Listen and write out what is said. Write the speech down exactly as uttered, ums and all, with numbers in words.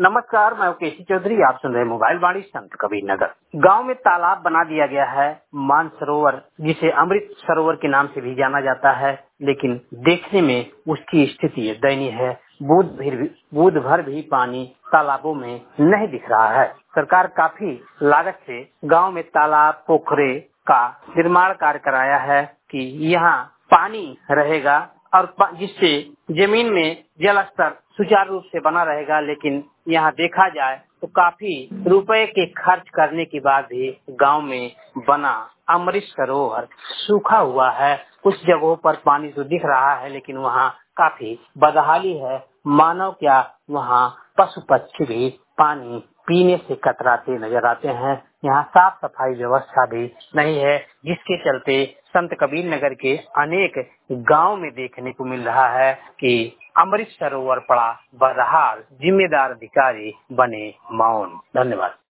नमस्कार, मैं केसी चौधरी। आप सुन रहे मोबाइल वाणी संत कबीर नगर। गांव में तालाब बना दिया गया है, मानसरोवर, जिसे अमृत सरोवर के नाम से भी जाना जाता है, लेकिन देखने में उसकी स्थिति दयनीय है। बूंद भर बूंद भर भी पानी तालाबों में नहीं दिख रहा है। सरकार काफी लागत से गांव में तालाब पोखरे का निर्माण कार्य कराया है कि यहाँ पानी रहेगा और जिससे जमीन में जल स्तर सुचारू रूप से बना रहेगा। लेकिन यहाँ देखा जाए तो काफी रुपए के खर्च करने के बाद भी गांव में बना अमृत सरोवर सूखा हुआ है। कुछ जगहों पर पानी तो दिख रहा है, लेकिन वहाँ काफी बदहाली है। मानव क्या, वहाँ पशु पक्षी भी पानी पीने से कतराते नजर आते हैं। यहाँ साफ सफाई व्यवस्था भी नहीं है, जिसके चलते संत कबीर नगर के अनेक गांव में देखने को मिल रहा है कि अमृत सरोवर पड़ा बदहाल, जिम्मेदार अधिकारी बने मौन। धन्यवाद।